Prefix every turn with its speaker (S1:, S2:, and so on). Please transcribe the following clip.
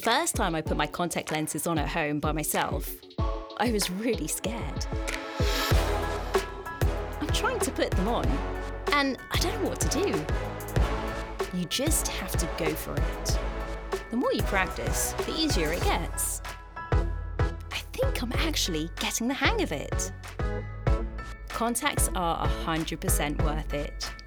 S1: first time I put my contact lenses on at home by myself, I was really scared. I'm trying to put them on, and I don't know what to do. You just have to go for it. The more you practice, the easier it gets. I think I'm actually getting the hang of it. Contacts are 100% worth it.